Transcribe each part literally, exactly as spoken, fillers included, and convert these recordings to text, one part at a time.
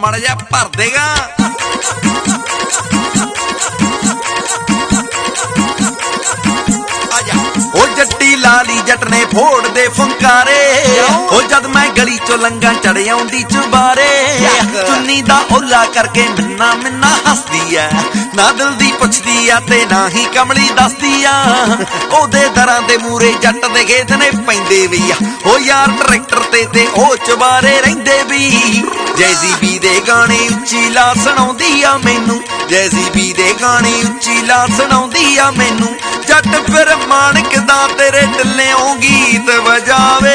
ਮਾੜਾ ਜਿਹਾ ਭਰ ਦੇਗਾ। ਉਹ ਜੱਟੀ ਲਾਲੀ ਜੱਟ ਨੇ ਫੋੜ ਦੇ ਫੁੰਕਾਰੇ, ਉਹ ਜਦ ਮੈਂ ਗਲੀ ਚੋਂ ਲੰਘਾਂ ਚੜ ਆਉਂਦੀ ਚੁਬਾਰੇ। ਚੁੰਨੀ ਦਾ ਓਲਾ ਕਰਕੇ ਮਿੰਨਾ ਮਿੰਨਾ ਹੱਸਦੀ ਐ, ਨਾ ਦਿਲ ਦੀ ਪੁੱਛਦੀ ਆ ਤੇ ਨਾ ਹੀ ਕਮਲੀ ਦੱਸਦੀ ਆ। ਉਹਦੇ ਦਰਾਂ ਦੇ ਮੂਰੇ ਜੱਟ ਦੇ ਖੇਤ ਨੇ ਪੈਂਦੇ ਵੀ ਆ, ਉਹ ਯਾਰ ਟਰੈਕਟਰ ਤੇ ਤੇ ਉਹ ਚੁਬਾਰੇ ਰਹਿੰਦੇ ਵੀ। ਜੈਜ਼ੀਬੀ ਦੇ ਗਾਣੇ ਉੱਚੀ ਲਾ ਸੁਣਾਉਂਦੀ ਆ ਮੈਨੂੰ, ਜੈਜ਼ੀਬੀ ਦੇ ਗਾਣੇ ਉੱਚੀ ਲਾ ਸੁਣਾਉਂਦੀ ਆ ਮੈਨੂੰ। ਜੱਟ ਫਿਰ ਮਾਣਕ ਦਾ ਤੇਰੇ ਢਿੱਲਿਓਂ ਗੀਤ ਵਜਾਵੇ।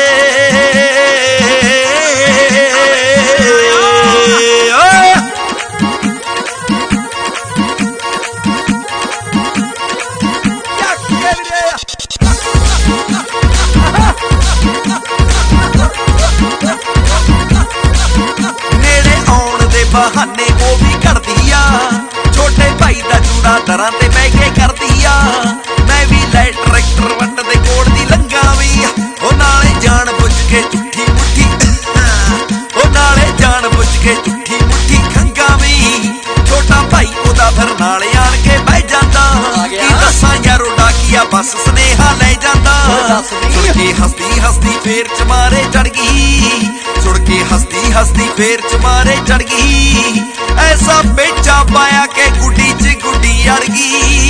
ਨੇੜੇ ਆਉਣ ਦੇ ਬਹਾਨੇ ਉਹ ਵੀ ਕਰਦੀ ਆ, ਛੋਟੇ ਭਾਈ ਦਾ ਜੂੜਾ ਦਰਾਂ ਤੇ ਬਹਿ ਕੇ ਕਰਦੀ ਆ। ਮੈਂ ਵੀ ਲੈ ਟਰੈਕਟਰ ਵੱਟ ਦੇ ਕੋਲ ਦੀ ਲੰਘਾ ਵੀ, ਉਹ ਨਾਲੇ ਜਾਣ ਬੁੱਝ ਕੇ ਝੂਠੀ ਮੁੱਠੀ, ਉਹ ਨਾਲੇ ਜਾਣ ਬੁੱਝ ਕੇ ਝੂਠੀ ਮੁੱਠੀ ਖੰਗਾ ਵੀ। ਛੋਟਾ ਭਾਈ ਉਹਦਾ ਫਿਰ ਨਾਲ ਆਣ ਕੇ ਬਹਿ ਜਾਂਦਾ, ਕੀ ਦੱਸਾਂ ਯਾਰੋ ਡਾਕੀਆ ਬਸ ਸੁਨੇਹਾ ਲੈ ਜਾਂਦਾ। ਸੁਣ ਕੇ ਹੱਸਦੀ ਹੱਸਦੀ ਫੇਰ ਚਮਾਰੇ ਚੜ ਗਈ, ਸੁਣ ਕੇ ਹੱਸਦੀ ਹੱਸਦੀ ਫੇਰ ਚਮਾਰੇ ਚੜ ਗਈ। ਐਸਾ ਪੇਚਾ ਪਾਇਆ ਕਿ ਗੁੱਡੀ ਚ ਗੁੱਡੀ ਅੜ ਗਈ।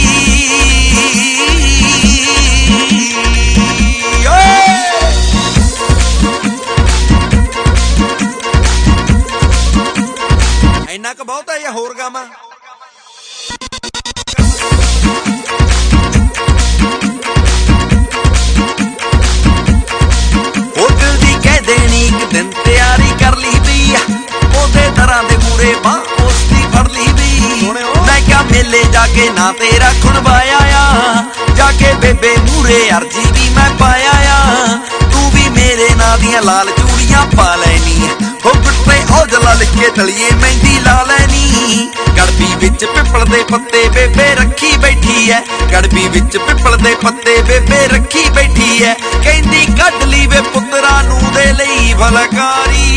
ਇੰਨਾ ਕੁ ਬਹੁਤ ਹੈ ਜਾਂ ਹੋਰ ਗਾਵਾਂ? ਉਹ ਦਿਲ ਦੀ ਕਹਿ ਦੇਣੀ ਇੱਕ ਦਿਨ ਤਿਆਰੀ ਕਰ ਲਈ ਵੀ, ਉਹਦੇ ਦਰਾਂ ਦੇ ਮੂਰੇ ਬਾਂਹ ਉਸ ਦੀ ਫੜ ਲਈ ਵੀ। ਮੈਂ ਕਿਹਾ ਮੇਲੇ ਜਾ ਕੇ ਨਾ ਤੇਰਾ ਖੁਣਵਾਇਆ ਆ, ਜਾ ਕੇ ਬੇਬੇ ਮੂਰੇ ਅਰਜੀ ਵੀ ਮੈਂ ਪਾਇਆ ਆ। ਤੂੰ ਵੀ ਮੇਰੇ ਨਾਂ ਦੀਆਂ ਲਾਲ ਚੂੜੀਆਂ ਪਾ ਲੈਣੀ, ਉਹ ਗੁੱਟੇ ਔਜਲਾ ਲਿਖ ਕੇ ਤਲੀਏ ਮਹਿੰਦੀ ਲਾ ਲੈਣੀ। ਗੜਬੀ ਵਿੱਚ ਪਿੱਪਲ ਦੇ ਪੱਤੇ ਬੇਬੇ ਰੱਖੀ ਬੈਠੀ ਐ, ਗੜਬੀ ਵਿੱਚ ਪਿੱਪਲ ਦੇ ਪੱਤੇ ਬੇਬੇ ਰੱਖੀ ਬੈਠੀ ਐ। ਕਹਿੰਦੀ ਕੱਢ ਲਈ ਵੇ ਪੁੱਤਰਾਂ ਨੂੰ ਦੇ ਲਈ ਫਲਕਾਰੀ।